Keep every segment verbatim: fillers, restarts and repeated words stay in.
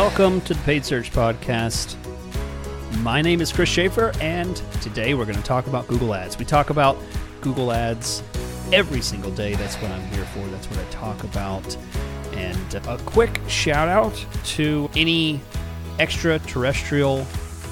Welcome to the Paid Search Podcast. My name is Chris Schaefer, and today we're going to talk about Google Ads. We talk about Google Ads every single day. That's what I'm here for. That's what I talk about. And a quick shout out to any extraterrestrial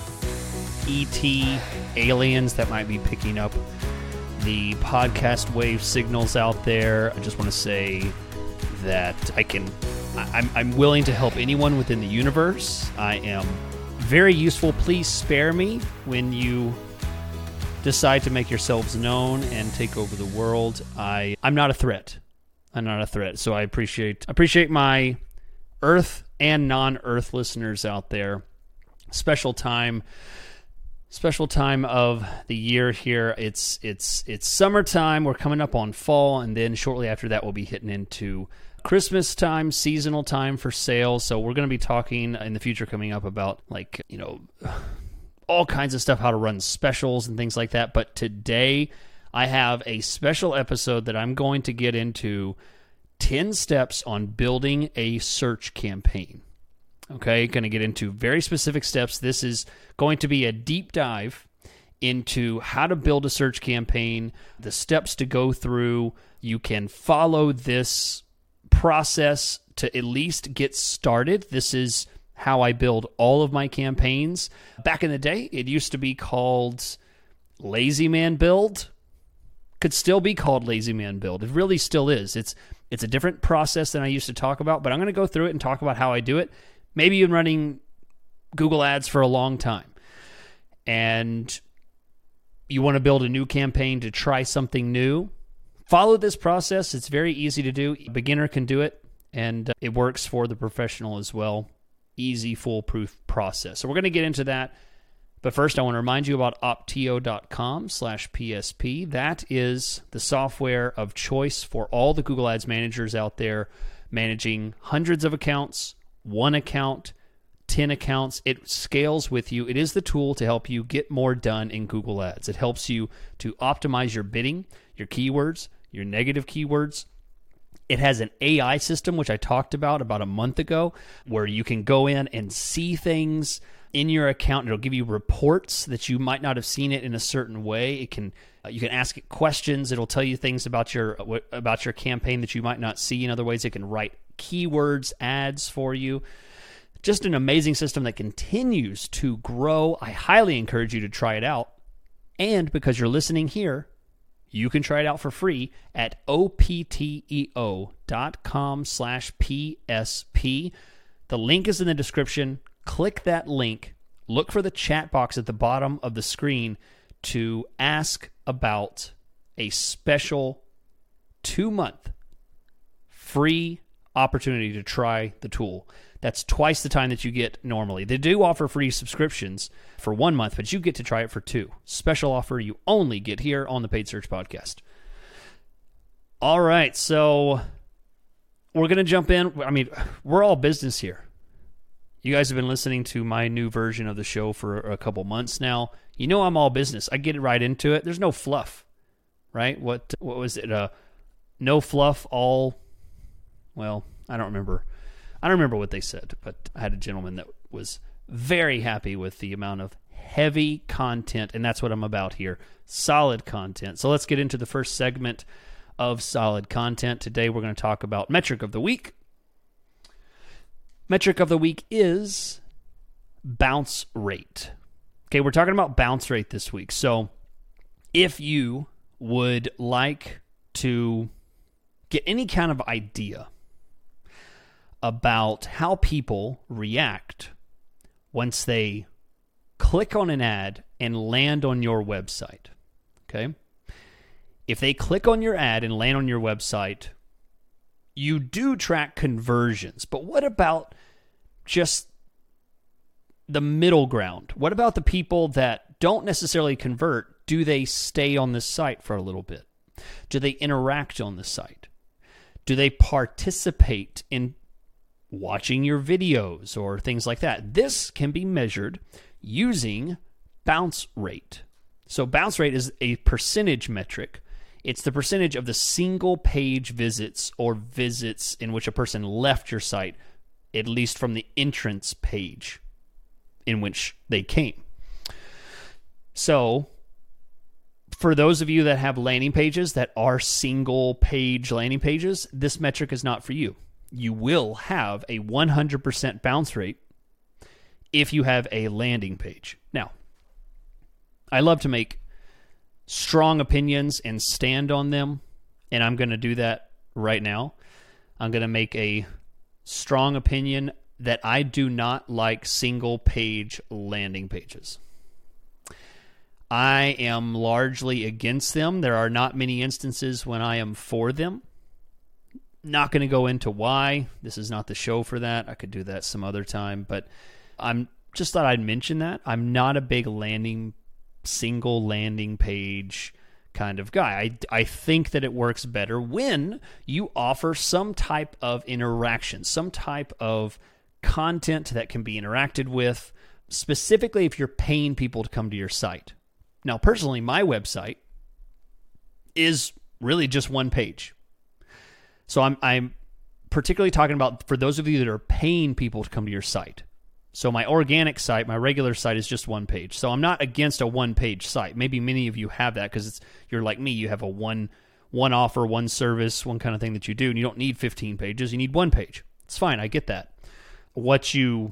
E T aliens that might be picking up the podcast wave signals out there. I just want to say that I can, I'm, I'm willing to help anyone within the universe. I am very useful. Please spare me when you decide to make yourselves known and take over the world. I, I'm not a threat. I'm not a threat. So I appreciate appreciate my Earth and non-Earth listeners out there. Special time. Special time of the year here. It's it's it's summertime. We're coming up on fall, and then shortly after that, we'll be hitting into Christmas time, seasonal time for sales. So we're going to be talking in the future coming up about, like, you know, all kinds of stuff, how to run specials and things like that. But today, I have a special episode that I'm going to get into ten steps on building a search campaign. Okay, going to get into very specific steps. This is going to be a deep dive into how to build a search campaign, the steps to go through. You can follow this process to at least get started. This is how I build all of my campaigns. Back in the day, it used to be called Lazy Man Build. Could still be called Lazy Man Build. It really still is. It's it's a different process than I used to talk about, but I'm going to go through it and talk about how I do it. Maybe you've been running Google Ads for a long time and you want to build a new campaign to try something new. Follow this process. It's very easy to do. A beginner can do it, and it works for the professional as well. Easy, foolproof process. So we're going to get into that. But first, I want to remind you about opteo.com slash PSP. That is the software of choice for all the Google Ads managers out there managing hundreds of accounts, one account, ten accounts. It scales with you. It is the tool to help you get more done in Google Ads. It helps you to optimize your bidding, your keywords, your negative keywords. It has an A I system, which I talked about about a month ago, where you can go in and see things in your account. It'll give you reports that you might not have seen it in a certain way. It can uh, you can ask it questions. It'll tell you things about your about your campaign that you might not see in other ways. It can write keywords, ads for you. Just an amazing system that continues to grow. I highly encourage you to try it out. And because you're listening here, you can try it out for free at opteo.com slash PSP. The link is in the description. Click that link. Look for the chat box at the bottom of the screen to ask about a special two-month free opportunity to try the tool. That's twice the time that you get normally. They do offer free subscriptions for one month, but you get to try it for two. Special offer you only get here on the Paid Search Podcast. All right, so we're going to jump in. I mean, we're all business here. You guys have been listening to my new version of the show for a couple months now. You know I'm all business. I get right into it. There's no fluff, right? What what was it? Uh, no fluff, all... Well, I don't remember. I don't remember what they said, but I had a gentleman that was very happy with the amount of heavy content, and that's what I'm about here. Solid content. So let's get into the first segment of solid content. Today we're going to talk about metric of the week. Metric of the week is bounce rate. Okay, we're talking about bounce rate this week. So if you would like to get any kind of idea about how people react once they click on an ad and land on your website, okay? If they click on your ad and land on your website, you do track conversions, but what about just the middle ground? What about the people that don't necessarily convert? Do they stay on the site for a little bit? Do they interact on the site? Do they participate in watching your videos or things like that? This can be measured using bounce rate. So bounce rate is a percentage metric. It's the percentage of the single page visits or visits in which a person left your site at least from the entrance page in which they came. So for those of you that have landing pages that are single page landing pages, this metric is not for you. You will have a one hundred percent bounce rate if you have a landing page. Now, I love to make strong opinions and stand on them, and I'm going to do that right now. I'm going to make a strong opinion that I do not like single page landing pages. I am largely against them. There are not many instances when I am for them. Not going to go into why. This is not the show for that. I could do that some other time, but I'm just thought I'd mention that. I'm not a big landing, single landing page kind of guy. I, I think that it works better when you offer some type of interaction, some type of content that can be interacted with, specifically if you're paying people to come to your site. Now, personally, my website is really just one page. So I'm I'm particularly talking about for those of you that are paying people to come to your site. So my organic site, my regular site is just one page. So I'm not against a one-page site. Maybe many of you have that because it's you're like me. You have a one one offer, one service, one kind of thing that you do, and you don't need fifteen pages. You need one page. It's fine. I get that. What you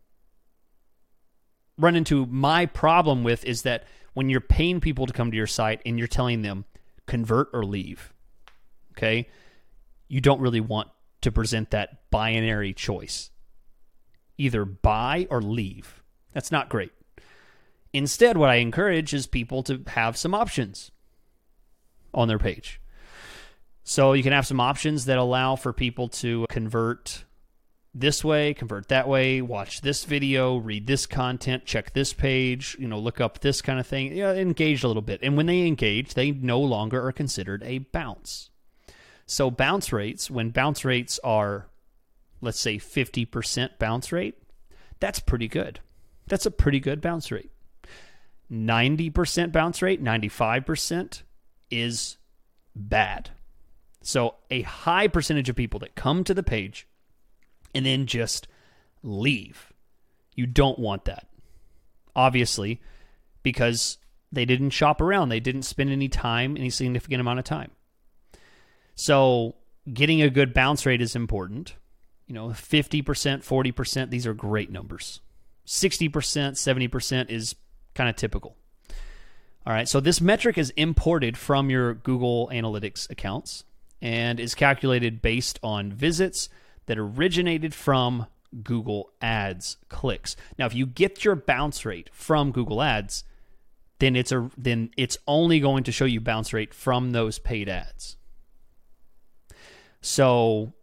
run into my problem with is that when you're paying people to come to your site and you're telling them convert or leave, okay, you don't really want to present that binary choice. Either buy or leave. That's not great. Instead, what I encourage is people to have some options on their page. So you can have some options that allow for people to convert this way, convert that way, watch this video, read this content, check this page, you know, look up this kind of thing, you know, engage a little bit. And when they engage, they no longer are considered a bounce. So bounce rates, when bounce rates are, let's say fifty percent bounce rate, that's pretty good. That's a pretty good bounce rate. ninety percent bounce rate, ninety-five percent is bad. So a high percentage of people that come to the page and then just leave. You don't want that. Obviously, because they didn't shop around. They didn't spend any time, any significant amount of time. So getting a good bounce rate is important. You know, fifty percent, forty percent, these are great numbers. sixty percent, seventy percent is kind of typical. All right, so this metric is imported from your Google Analytics accounts and is calculated based on visits that originated from Google Ads clicks. Now, if you get your bounce rate from Google Ads, then it's a then it's only going to show you bounce rate from those paid ads. So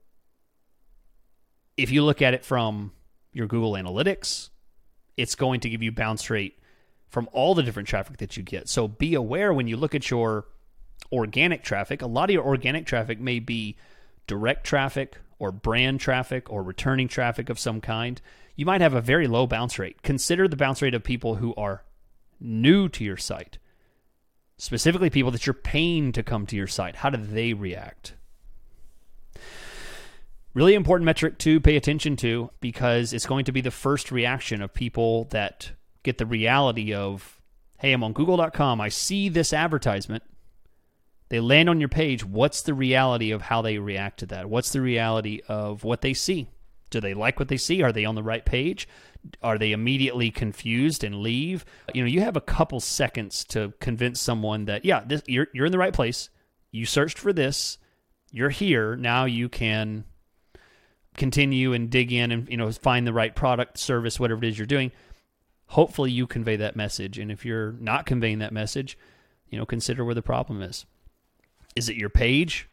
if you look at it from your Google Analytics, it's going to give you bounce rate from all the different traffic that you get. So be aware when you look at your organic traffic, a lot of your organic traffic may be direct traffic or brand traffic or returning traffic of some kind. You might have a very low bounce rate. Consider the bounce rate of people who are new to your site, specifically people that you're paying to come to your site. How do they react? Really important metric to pay attention to because it's going to be the first reaction of people that get the reality of, hey, I'm on google dot com. I see this advertisement. They land on your page. What's the reality of how they react to that? What's the reality of what they see? Do they like what they see? Are they on the right page? Are they immediately confused and leave? You know, you have a couple seconds to convince someone that, yeah, this, you're you're in the right place. You searched for this. You're here. Now you can continue and dig in and, you know, find the right product, service, whatever it is you're doing. Hopefully you convey that message. And if you're not conveying that message, you know, consider where the problem is. Is it your page?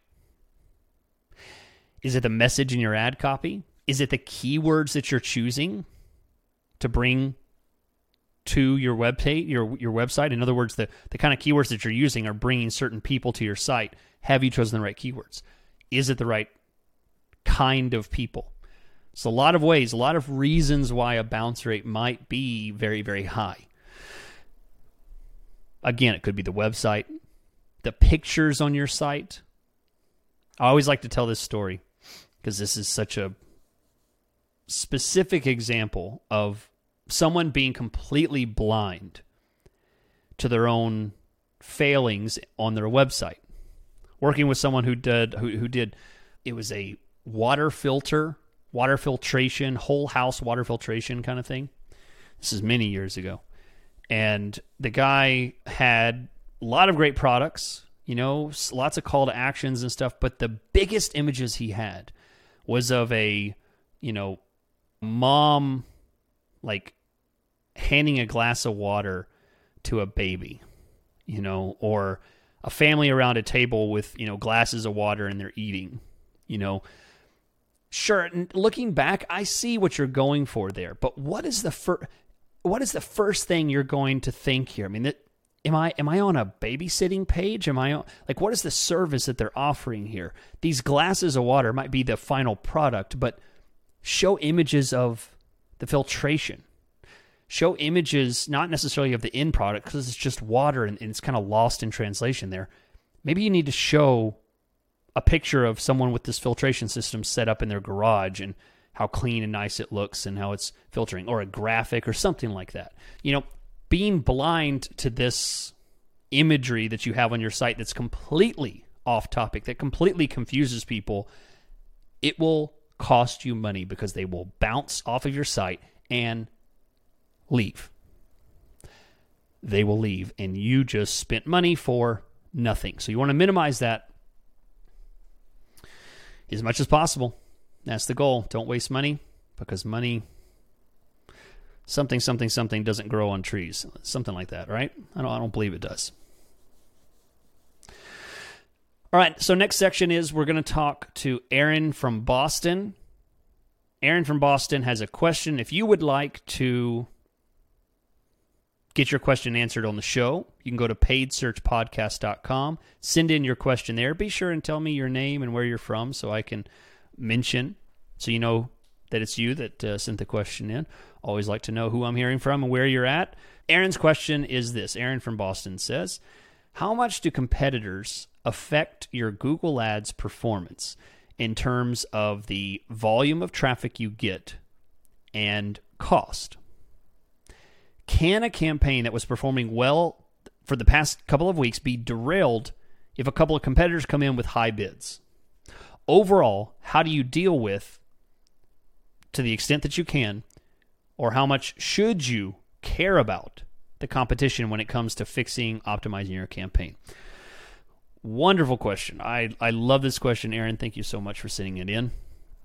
Is it the message in your ad copy? Is it the keywords that you're choosing to bring to your web page, your your website? In other words, the, the kind of keywords that you're using are bringing certain people to your site. Have you chosen the right keywords? Is it the right kind of people? So a lot of ways, a lot of reasons why a bounce rate might be very, very high. Again, it could be the website, the pictures on your site. I always like to tell this story because this is such a specific example of someone being completely blind to their own failings on their website. Working with someone who did, who, who did, it was a water filter, water filtration, whole house water filtration kind of thing. This is many years ago. And the guy had a lot of great products, you know, lots of call to actions and stuff, but the biggest images he had was of a, you know, mom, like, handing a glass of water to a baby, you know, or a family around a table with, you know, glasses of water and they're eating, you know. Sure, and looking back, I see what you're going for there, but what is the first, what is the first thing you're going to think here? I mean, that, am I am I on a babysitting page? Am I on, like, what is the service that they're offering here? These glasses of water might be the final product, but show images of the filtration. Show images, not necessarily of the end product, because it's just water and, and it's kind of lost in translation there. Maybe you need to show a picture of someone with this filtration system set up in their garage and how clean and nice it looks and how it's filtering, or a graphic or something like that. You know, being blind to this imagery that you have on your site that's completely off topic, that completely confuses people, it will cost you money because they will bounce off of your site and leave. They will leave, and you just spent money for nothing. So you want to minimize that as much as possible. That's the goal. Don't waste money, because money, something, something, something doesn't grow on trees. Something like that, right? I don't, I don't believe it does. All right, so next section is we're going to talk to Aaron from Boston. Aaron from Boston has a question. If you would like to get your question answered on the show, you can go to paid search podcast dot com. Send in your question there. Be sure and tell me your name and where you're from so I can mention, so you know that it's you that uh, sent the question in. Always like to know who I'm hearing from and where you're at. Aaron's question is this. Aaron from Boston says, how much do competitors affect your Google Ads performance in terms of the volume of traffic you get and cost? Can a campaign that was performing well for the past couple of weeks be derailed if a couple of competitors come in with high bids? Overall, how do you deal with, to the extent that you can, or how much should you care about the competition when it comes to fixing, optimizing your campaign? Wonderful question. I, I love this question, Aaron. Thank you so much for sending it in.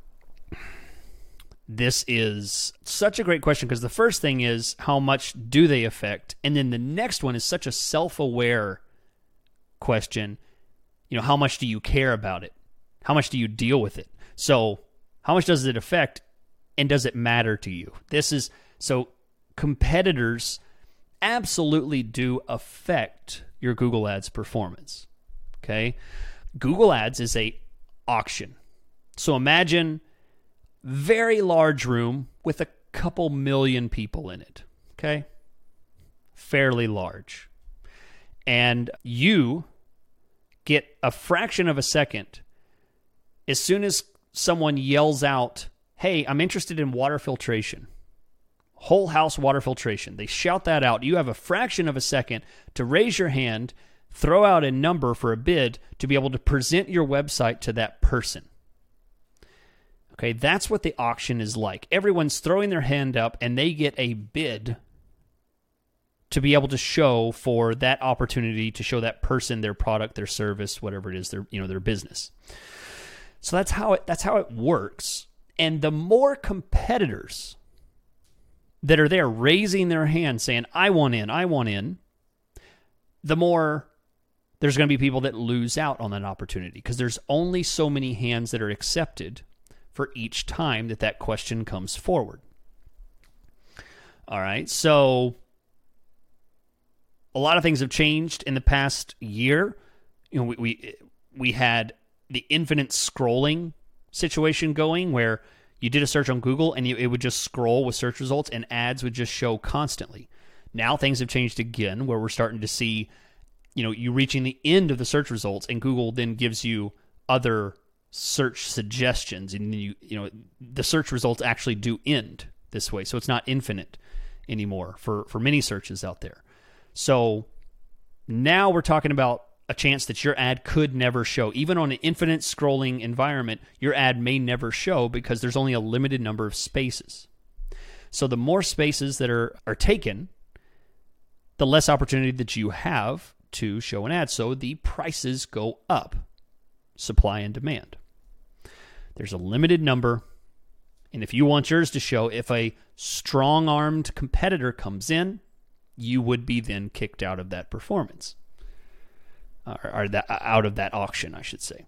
This is such a great question, because the first thing is, how much do they affect? And then the next one is such a self-aware question. You know, how much do you care about it? How much do you deal with it? So how much does it affect, and does it matter to you? This is, so competitors absolutely do affect your Google Ads performance. Okay? Google Ads is a auction. So imagine very large room with a couple million people in it. Okay? Fairly large. And you get a fraction of a second as soon as someone yells out, hey, I'm interested in water filtration, whole house water filtration. They shout that out. You have a fraction of a second to raise your hand, throw out a number for a bid to be able to present your website to that person. Okay, that's what the auction is like. Everyone's throwing their hand up and they get a bid to be able to show for that opportunity to show that person their product, their service, whatever it is, their, you know, their business. So that's how it that's how it works. And the more competitors that are there raising their hand saying, I want in, I want in, the more there's going to be people that lose out on that opportunity, because there's only so many hands that are accepted for each time that that question comes forward. All right, so a lot of things have changed in the past year. You know, we we, we had the infinite scrolling situation going, where you did a search on Google and you, it would just scroll with search results and ads would just show constantly. Now things have changed again, where we're starting to see, you know, you reaching the end of the search results and Google then gives you other search suggestions, and you you know the search results actually do end this way, so it's not infinite anymore for for many searches out there. So now we're talking about a chance that your ad could never show. Even on an infinite scrolling environment, your ad may never show because there's only a limited number of spaces. So the more spaces that are, are taken, the less opportunity that you have to show an ad. So the prices go up, supply and demand. There's a limited number, and if you want yours to show, if a strong-armed competitor comes in, you would be then kicked out of that performance. Or, or that, out of that auction, I should say.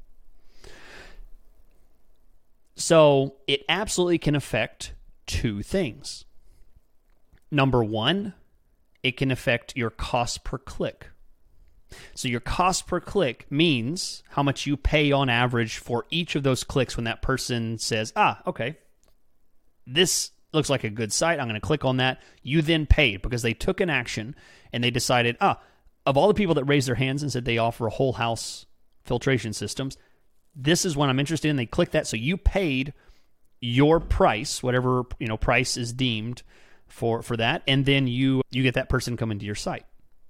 So it absolutely can affect two things. Number one, it can affect your cost per click. So your cost per click means how much you pay on average for each of those clicks when that person says, ah, okay, this looks like a good site, I'm going to click on that. You then paid because they took an action and they decided, ah, of all the people that raised their hands and said they offer a whole house filtration systems, this is what I'm interested in. They clicked that, so you paid your price, whatever you know price is deemed for, for that, and then you you get that person coming to your site.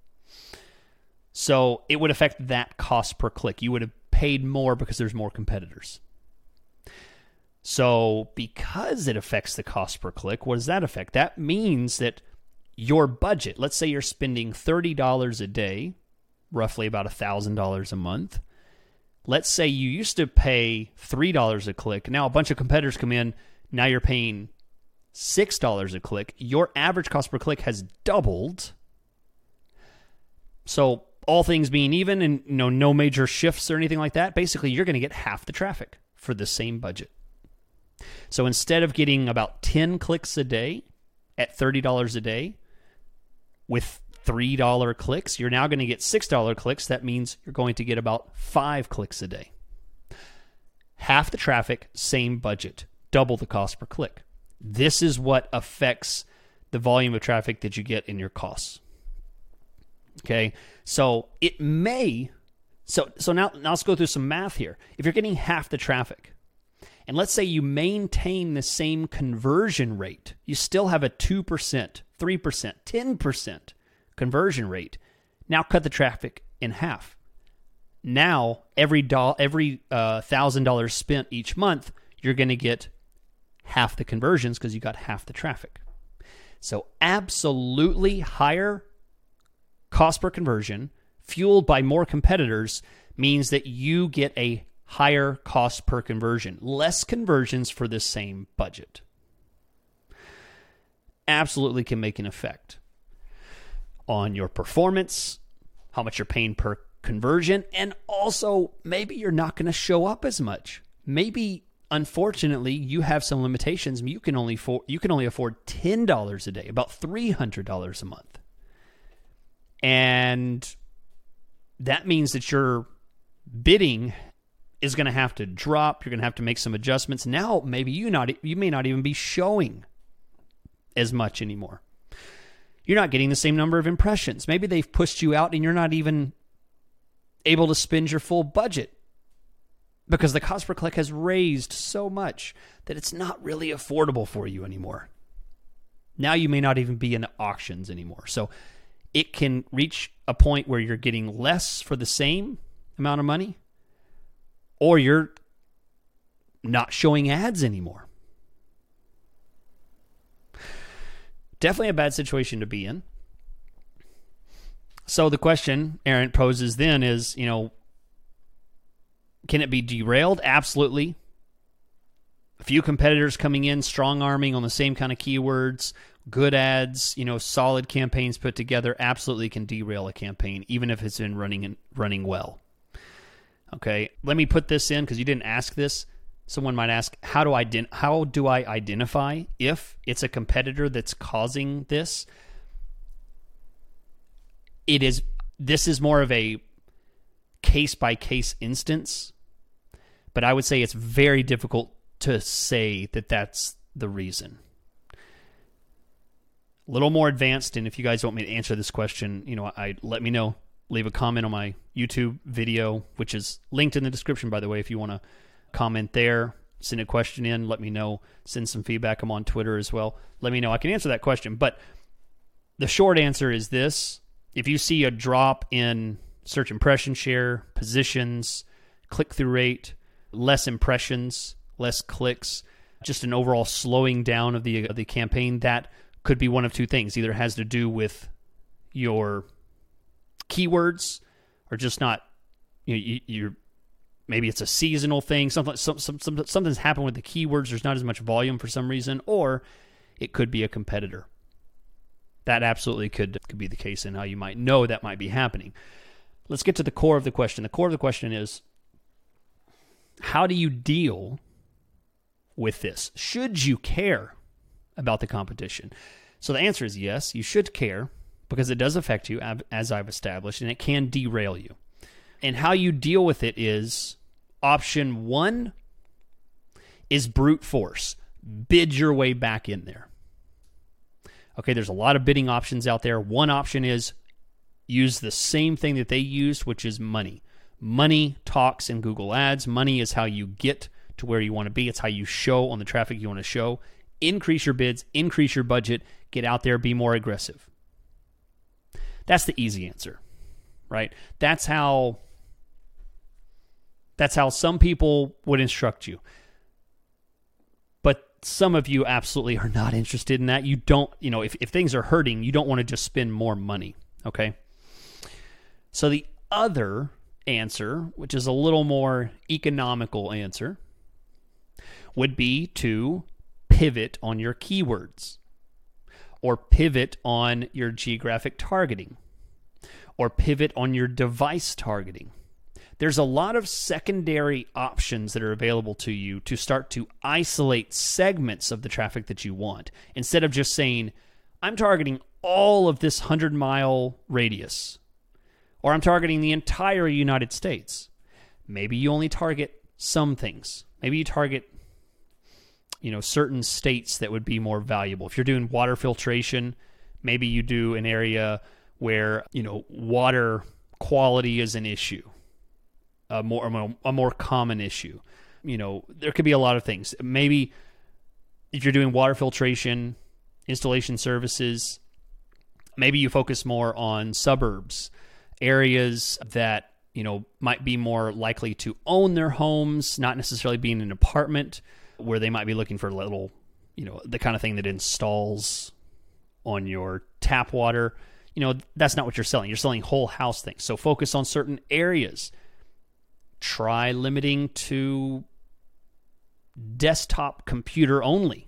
So it would affect that cost per click. You would have paid more because there's more competitors. So because it affects the cost per click, what does that affect? That means that your budget, let's say you're spending thirty dollars a day, roughly about one thousand dollars a month. Let's say you used to pay three dollars a click. Now a bunch of competitors come in. Now you're paying six dollars a click. Your average cost per click has doubled. So all things being even and you know, no major shifts or anything like that, basically you're going to get half the traffic for the same budget. So instead of getting about ten clicks a day at thirty dollars a day, with three dollar clicks, you're now going to get six dollar clicks. That means you're going to get about five clicks a day. Half the traffic, same budget, double the cost per click. This is what affects the volume of traffic that you get in your costs. Okay, so it may, so so now, now let's go through some math here. If you're getting half the traffic, and let's say you maintain the same conversion rate, you still have a two percent, three percent, ten percent conversion rate. Now cut the traffic in half. Now every do- every uh, one thousand dollars spent each month, you're going to get half the conversions because you got half the traffic. So absolutely higher cost per conversion, fueled by more competitors, means that you get a higher cost per conversion, less conversions for the same budget. Absolutely can make an effect on your performance, how much you're paying per conversion, and also maybe you're not going to show up as much. Maybe, unfortunately, you have some limitations. You can only for, you can only afford ten dollars a day, about three hundred dollars a month. And that means that your bidding is going to have to drop. You're going to have to make some adjustments. Now, maybe you not you may not even be showing as much anymore. You're not getting the same number of impressions. Maybe they've pushed you out and you're not even able to spend your full budget because the cost per click has raised so much that it's not really affordable for you anymore. Now you may not even be in auctions anymore. So it can reach a point where you're getting less for the same amount of money, or you're not showing ads anymore. Definitely a bad situation to be in. So the question Aaron poses then is, you know, can it be derailed? Absolutely. A few competitors coming in, strong-arming on the same kind of keywords, good ads, you know, solid campaigns put together, absolutely can derail a campaign, even if it's been running and running well. Okay, let me put this in because you didn't ask this. Someone might ask, how do I ident- how do I identify if it's a competitor that's causing this? It is. This is more of a case-by-case instance, but I would say it's very difficult to say that that's the reason. A little more advanced, and if you guys want me to answer this question, you know, I let me know. Leave a comment on my YouTube video, which is linked in the description, by the way, if you want to comment there, send a question in, let me know, send some feedback. I'm on Twitter as well. Let me know. I can answer that question. But the short answer is this. If you see a drop in search impression share, positions, click-through rate, less impressions, less clicks, just an overall slowing down of the of the campaign, that could be one of two things. Either it has to do with your keywords or just not, you know, you, you're, maybe it's a seasonal thing, something, some, some, some, something's happened with the keywords, there's not as much volume for some reason, or it could be a competitor. That absolutely could, could be the case, and how you might know that might be happening. Let's get to the core of the question. The core of the question is, how do you deal with this? Should you care about the competition? So the answer is yes, you should care, because it does affect you, as I've established, and it can derail you. And how you deal with it is, option one is brute force. Bid your way back in there. Okay, there's a lot of bidding options out there. One option is use the same thing that they used, which is money. Money talks in Google Ads. Money is how you get to where you want to be. It's how you show on the traffic you want to show. Increase your bids, increase your budget, get out there, be more aggressive. That's the easy answer, right? That's how that's how some people would instruct you. But some of you absolutely are not interested in that. You don't, you know, if, if things are hurting, you don't want to just spend more money, okay? So the other answer, which is a little more economical answer, would be to pivot on your keywords, or pivot on your geographic targeting, or pivot on your device targeting. There's a lot of secondary options that are available to you to start to isolate segments of the traffic that you want, instead of just saying, I'm targeting all of this hundred-mile radius, or I'm targeting the entire United States. Maybe you only target some things. Maybe you target, you know, certain states that would be more valuable. If you're doing water filtration, maybe you do an area where, you know, water quality is an issue, a more a more common issue. You know, there could be a lot of things. Maybe if you're doing water filtration, installation services, maybe you focus more on suburbs, areas that, you know, might be more likely to own their homes, not necessarily being an apartment, where they might be looking for a little, you know, the kind of thing that installs on your tap water. You know, that's not what you're selling. You're selling whole house things. So focus on certain areas. Try limiting to desktop computer only.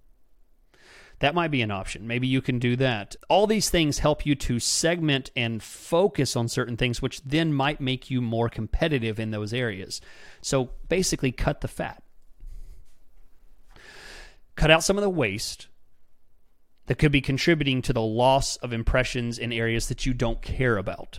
That might be an option. Maybe you can do that. All these things help you to segment and focus on certain things, which then might make you more competitive in those areas. So basically, cut the fat. Cut out some of the waste that could be contributing to the loss of impressions in areas that you don't care about.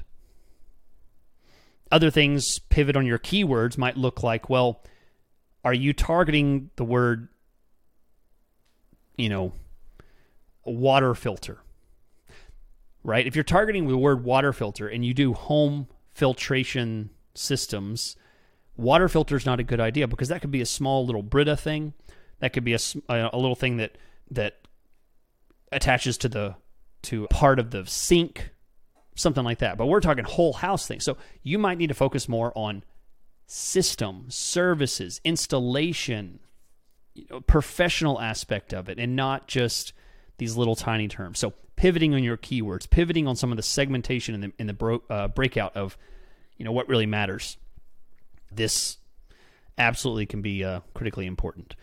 Other things, pivot on your keywords, might look like, well, are you targeting the word, you know, water filter, right? If you're targeting the word water filter and you do home filtration systems, water filter is not a good idea, because that could be a small little Brita thing. That could be a, a little thing that that attaches to the to part of the sink, something like that. But we're talking whole house things. So you might need to focus more on system, services, installation, you know, professional aspect of it, and not just these little tiny terms. So pivoting on your keywords, pivoting on some of the segmentation in the in the bro, uh, breakout of, you know, what really matters. This absolutely can be uh, critically important.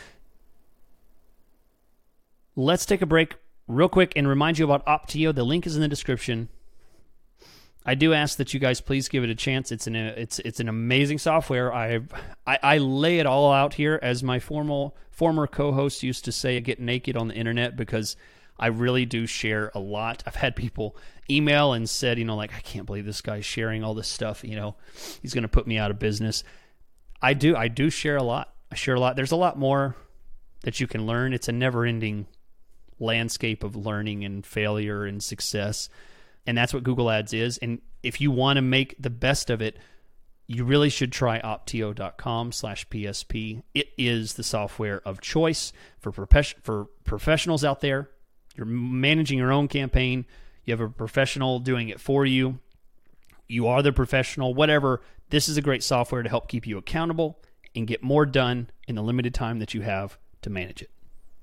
Let's take a break real quick and remind you about Opteo. The link is in the description. I do ask that you guys please give it a chance. It's an it's it's an amazing software. I've, I I lay it all out here, as my formal former co-host used to say, get naked on the internet, because I really do share a lot. I've had people email and said, you know, like, I can't believe this guy's sharing all this stuff. You know, he's going to put me out of business. I do I do share a lot. I share a lot. There's a lot more that you can learn. It's a never-ending landscape of learning and failure and success. And that's what Google Ads is. And if you want to make the best of it, you really should try optio.com slash PSP. It is the software of choice for profe- for professionals out there. You're managing your own campaign. You have a professional doing it for you. You are the professional, whatever. This is a great software to help keep you accountable and get more done in the limited time that you have to manage it.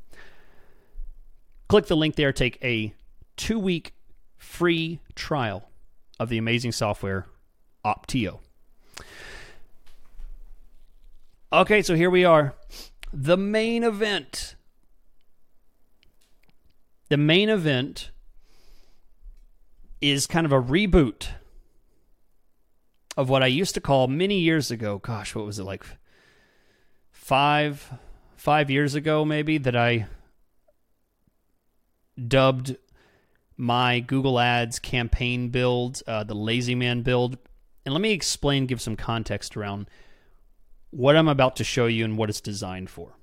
Click the link there. Take a two-week free trial of the amazing software Optio. Okay, so here we are. The main event. The main event is kind of a reboot of what I used to call many years ago. Gosh, what was it, like five, five years ago maybe, that I dubbed my Google Ads campaign build, uh, the Lazy Man build. And let me explain, give some context around what I'm about to show you and what it's designed for.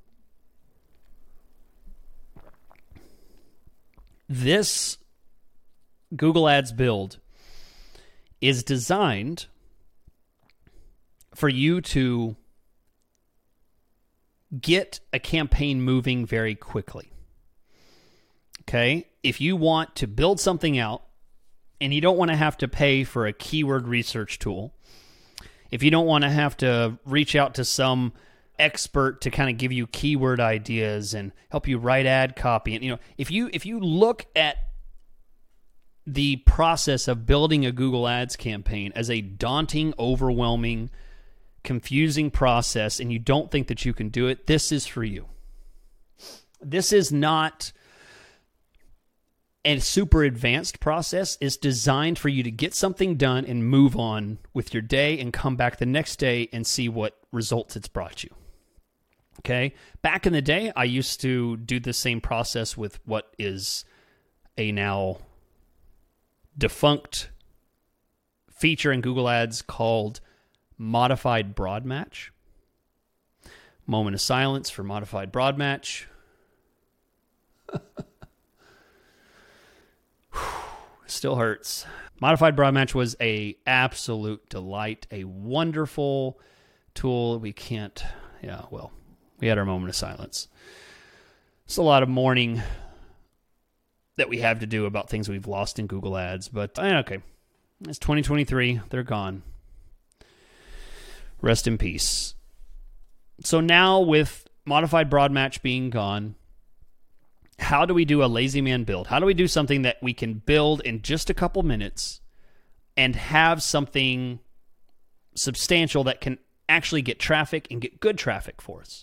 This Google Ads build is designed for you to get a campaign moving very quickly. Okay? If you want to build something out and you don't want to have to pay for a keyword research tool, if you don't want to have to reach out to some expert to kind of give you keyword ideas and help you write ad copy, and you know, if you if you look at the process of building a Google Ads campaign as a daunting, overwhelming, confusing process, and you don't think that you can do it, this is for you. This is not a super advanced process. It's designed for you to get something done and move on with your day and come back the next day and see what results it's brought you. Okay? Back in the day, I used to do the same process with what is a now defunct feature in Google Ads called Modified Broad Match. Moment of silence for Modified Broad Match. Still hurts. Modified Broad Match was a absolute delight, a wonderful tool. We can't, yeah, well, we had our moment of silence. It's a lot of mourning that we have to do about things we've lost in Google Ads, but eh, okay. It's twenty twenty-three. They're gone. Rest in peace. So now with Modified Broad Match being gone, how do we do a Lazy Man build? How do we do something that we can build in just a couple minutes and have something substantial that can actually get traffic and get good traffic for us?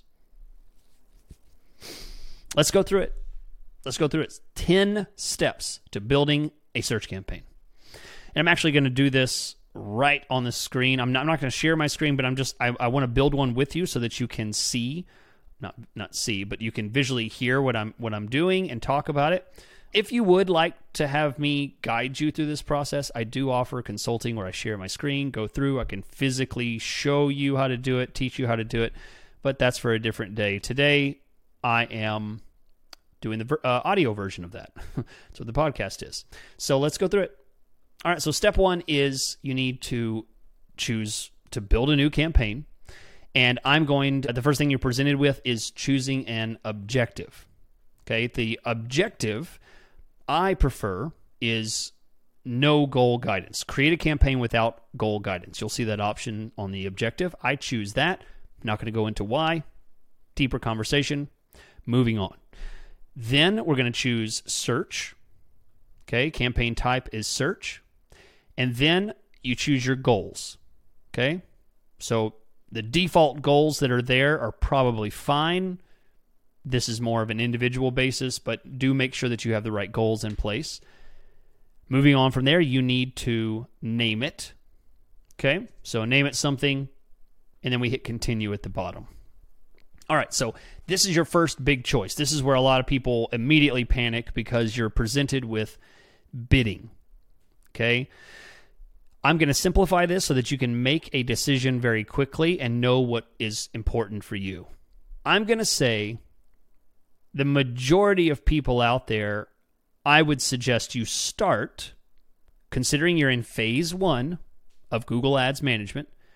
Let's go through it. Let's go through it. ten steps to building a search campaign. And I'm actually going to do this right on the screen. I'm not, I'm not going to share my screen, but I'm just, I, I want to build one with you so that you can see Not not see, but you can visually hear what I'm what I'm doing and talk about it. If you would like to have me guide you through this process, I do offer consulting where I share my screen, go through. I can physically show you how to do it, teach you how to do it, but that's for a different day. Today, I am doing the uh, audio version of that. That's what the podcast is. So let's go through it. All right, so step one is you need to choose to build a new campaign. And I'm going to, the first thing you're presented with is choosing an objective. Okay, the objective I prefer is no goal guidance. Create a campaign without goal guidance. You'll see that option on the objective. I choose that. I'm not going to go into why. Deeper conversation. Moving on. Then we're going to choose search. Okay, campaign type is search. And then you choose your goals. Okay, so the default goals that are there are probably fine. This is more of an individual basis, but do make sure that you have the right goals in place. Moving on from there, you need to name it. Okay, so name it something, and then we hit continue at the bottom. All right, so this is your first big choice. This is where a lot of people immediately panic because you're presented with bidding. Okay, I'm going to simplify this so that you can make a decision very quickly and know what is important for you. I'm going to say the majority of people out there, I would suggest you start, considering you're in phase one of Google Ads management,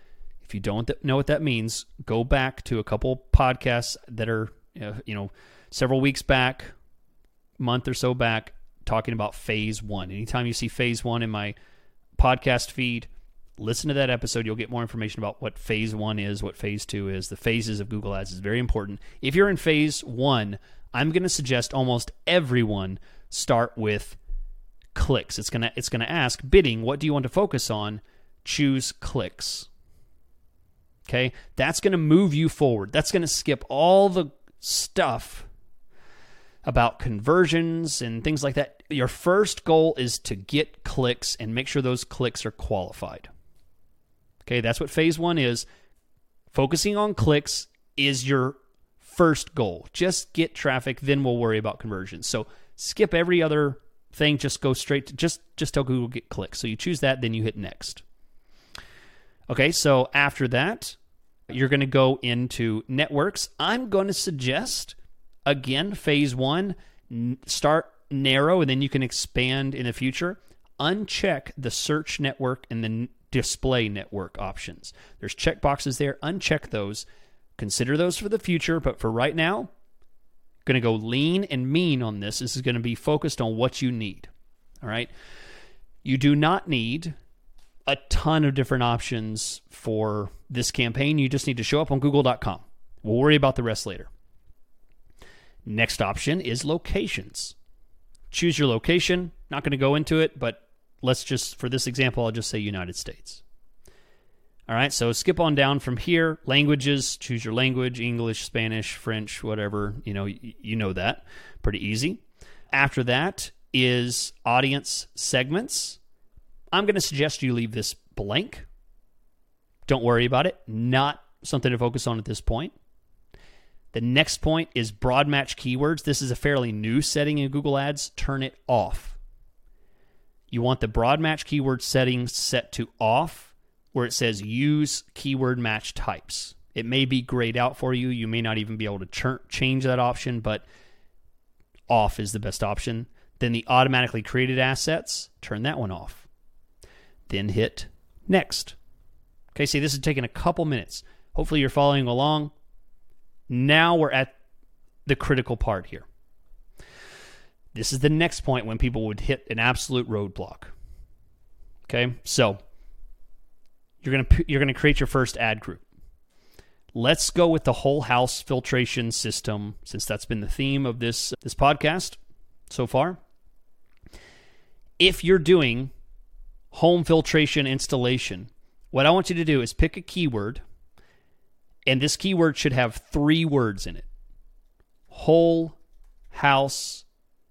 If you don't th- know what that means, go back to a couple podcasts that are, uh, you know, several weeks back, month or so back, talking about phase one. Anytime you see phase one in my podcast feed, listen to that episode. You'll get more information about what phase one is, what phase two is. The phases of Google Ads is very important. If you're in phase one, I'm going to suggest almost everyone start with clicks. It's going to it's going to ask bidding, what do you want to focus on? Choose clicks. Okay? That's going to move you forward. That's going to skip all the stuff about conversions and things like that. Your first goal is to get clicks and make sure those clicks are qualified. Okay, that's what phase one is. Focusing on clicks is your first goal. Just get traffic, then we'll worry about conversions. So skip every other thing, just go straight to, just, just tell Google get clicks. So you choose that, then you hit next. Okay, so after that, you're going to go into networks. I'm going to suggest, again, phase one, start narrow, and then you can expand in the future. Uncheck the search network and the display network options. There's checkboxes there. Uncheck those. Consider those for the future, but for right now, I'm going to go lean and mean on this. This is going to be focused on what you need. All right? You do not need a ton of different options for this campaign. You just need to show up on google dot com. We'll worry about the rest later. Next option is locations. Choose your location. Not going to go into it, but let's just, for this example, I'll just say United States. All right, so skip on down from here. Languages, choose your language, English, Spanish, French, whatever. You know, you know that. Pretty easy. After that is audience segments. I'm going to suggest you leave this blank. Don't worry about it. Not something to focus on at this point. The next point is broad match keywords. This is a fairly new setting in Google Ads. Turn it off. You want the broad match keyword settings set to off, where it says use keyword match types. It may be grayed out for you. You may not even be able to ch- change that option, but off is the best option. Then the automatically created assets, turn that one off. Then hit next. Okay, see, this is taking a couple minutes. Hopefully you're following along. Now we're at the critical part here. This is the next point when people would hit an absolute roadblock. Okay, so you're gonna you're gonna create your first ad group. Let's go with the whole house filtration system, since that's been the theme of this this podcast so far. If you're doing home filtration installation, what I want you to do is pick a keyword, and this keyword should have three words in it. Whole house,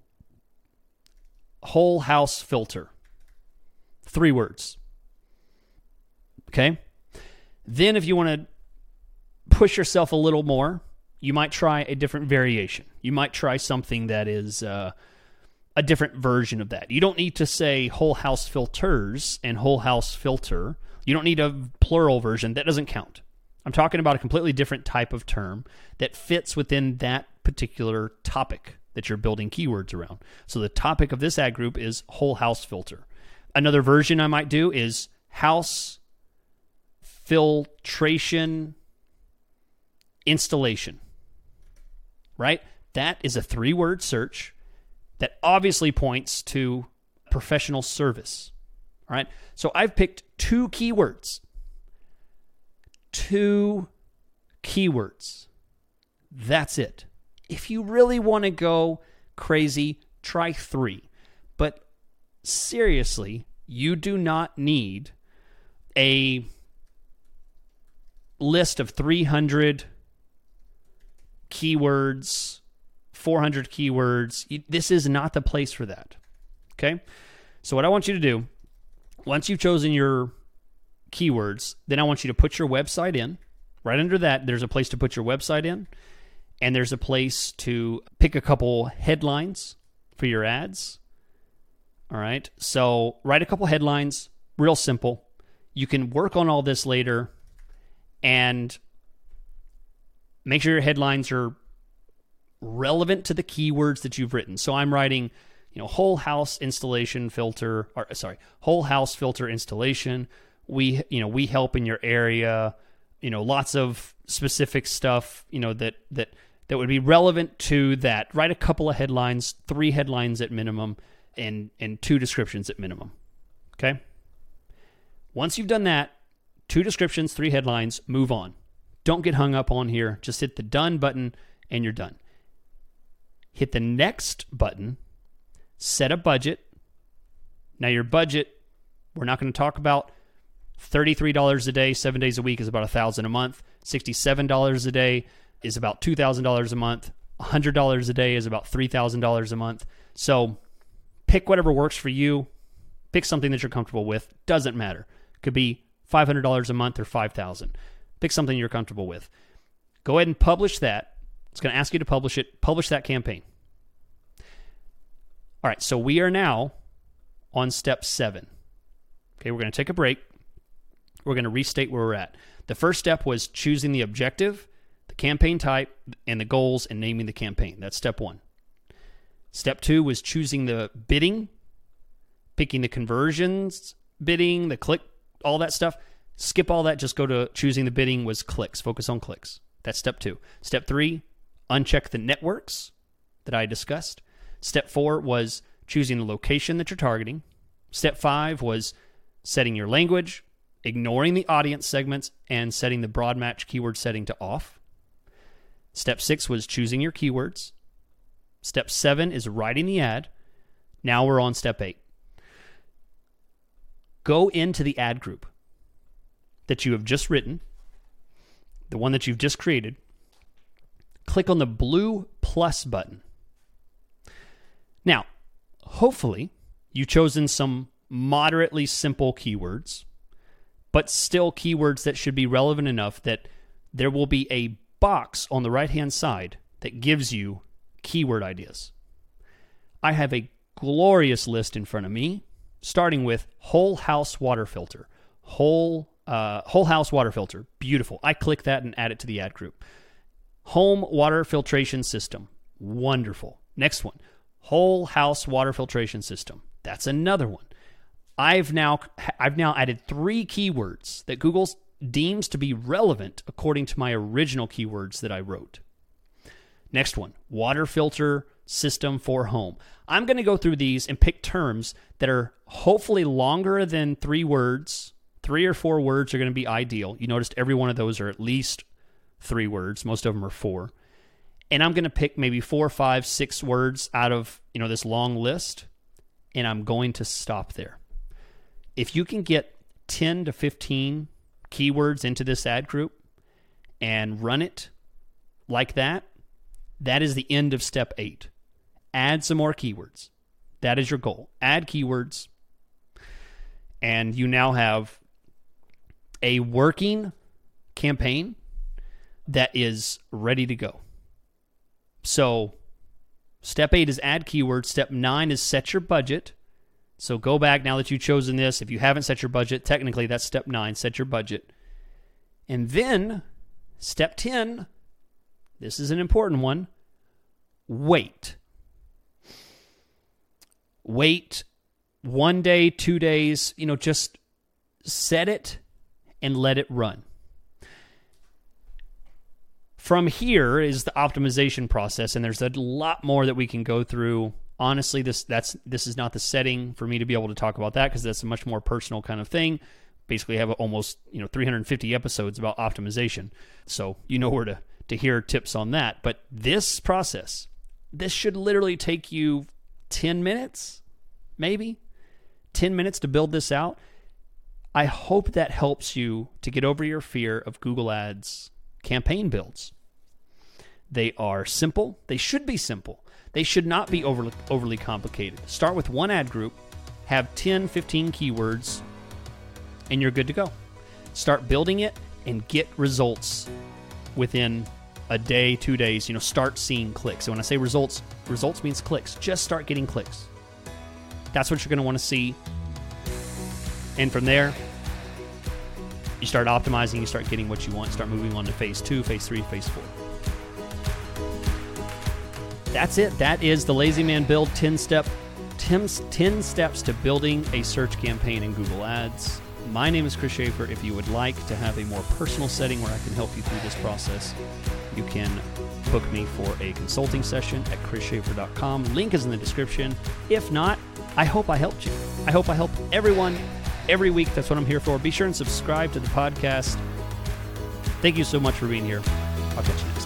whole house filter. Three words. Okay? Then if you want to push yourself a little more, you might try a different variation. You might try something that is uh, a different version of that. You don't need to say whole house filters and whole house filter. You don't need a plural version. That doesn't count. I'm talking about a completely different type of term that fits within that particular topic that you're building keywords around. So the topic of this ad group is whole house filter. Another version I might do is house filtration installation. Right? That is a three-word search that obviously points to professional service. All right? So I've picked two keywords. Two keywords. That's it. If you really want to go crazy, try three. But seriously, you do not need a list of three hundred keywords, four hundred keywords. This is not the place for that. Okay? So what I want you to do, once you've chosen your keywords, then I want you to put your website in. Right under that, there's a place to put your website in, and there's a place to pick a couple headlines for your ads. All right, so write a couple headlines, real simple. You can work on all this later and make sure your headlines are relevant to the keywords that you've written. So I'm writing, you know, whole house installation filter, or sorry, whole house filter installation. We, you know, we help in your area. you know, lots of specific stuff, you know, that that that would be relevant to that. Write a couple of headlines, three headlines at minimum, and and two descriptions at minimum. Okay? Once you've done that, two descriptions, three headlines, move on. Don't get hung up on here. Just hit the done button and you're done. Hit the next button, set a budget. Now your budget, we're not going to talk about thirty-three dollars a day, seven days a week is about one thousand dollars a month. sixty-seven dollars a day is about two thousand dollars a month. one hundred dollars a day is about three thousand dollars a month. So pick whatever works for you. Pick something that you're comfortable with. Doesn't matter. Could be five hundred dollars a month or five thousand dollars. Pick something you're comfortable with. Go ahead and publish that. It's going to ask you to publish it. Publish that campaign. All right, so we are now on step seven. Okay, we're going to take a break. We're going to restate where we're at. The first step was choosing the objective, the campaign type, and the goals, and naming the campaign. That's step one. Step two was choosing the bidding, picking the conversions, bidding, the click, all that stuff. Skip all that. Just go to choosing the bidding was clicks. Focus on clicks. That's step two. Step three, uncheck the networks that I discussed. Step four was choosing the location that you're targeting. Step five was setting your language, ignoring the audience segments, and setting the broad match keyword setting to off. Step six was choosing your keywords. Step seven is writing the ad. Now we're on step eight. Go into the ad group that you have just written, the one that you've just created. Click on the blue plus button. Now, hopefully, you've chosen some moderately simple keywords, but still keywords that should be relevant enough that there will be a box on the right-hand side that gives you keyword ideas. I have a glorious list in front of me, starting with whole house water filter. Whole, uh, whole house water filter. Beautiful. I click that and add it to the ad group. Home water filtration system. Wonderful. Next one. Whole house water filtration system. That's another one. I've now I've now added three keywords that Google deems to be relevant according to my original keywords that I wrote. Next one, water filter system for home. I'm going to go through these and pick terms that are hopefully longer than three words. Three or four words are going to be ideal. You noticed every one of those are at least three words. Most of them are four. And I'm going to pick maybe four, five, six words out of, you know, this long list, and I'm going to stop there. If you can get ten to fifteen keywords into this ad group and run it like that, that is the end of step eight. Add some more keywords. That is your goal. Add keywords, and you now have a working campaign that is ready to go. So step eight is add keywords. Step nine is set your budget. So go back now that you've chosen this. If you haven't set your budget, technically that's step nine, set your budget. And then step ten, this is an important one, wait. Wait one day, two days, you know, just set it and let it run. From here is the optimization process, and there's a lot more that we can go through. Honestly, this that's this is not the setting for me to be able to talk about that because that's a much more personal kind of thing. Basically, I have almost you know three hundred fifty episodes about optimization, so you know where to to hear tips on that. But this process, this should literally take you ten minutes, maybe ten minutes to build this out. I hope that helps you to get over your fear of Google Ads campaign builds. They are simple. They should be simple. They should not be overly, overly complicated. Start with one ad group, have ten, fifteen keywords, and you're good to go. Start building it and get results within a day, two days. You know, start seeing clicks. So when I say results, results means clicks. Just start getting clicks. That's what you're going to want to see. And from there, you start optimizing, you start getting what you want, start moving on to phase two, phase three, phase four. That's it. That is the Lazy Man Build ten step, ten steps to building a search campaign in Google Ads. My name is Chris Schaefer. If you would like to have a more personal setting where I can help you through this process, you can book me for a consulting session at chris schaefer dot com. Link is in the description. If not, I hope I helped you. I hope I help everyone every week. That's what I'm here for. Be sure and subscribe to the podcast. Thank you so much for being here. I'll catch you next time.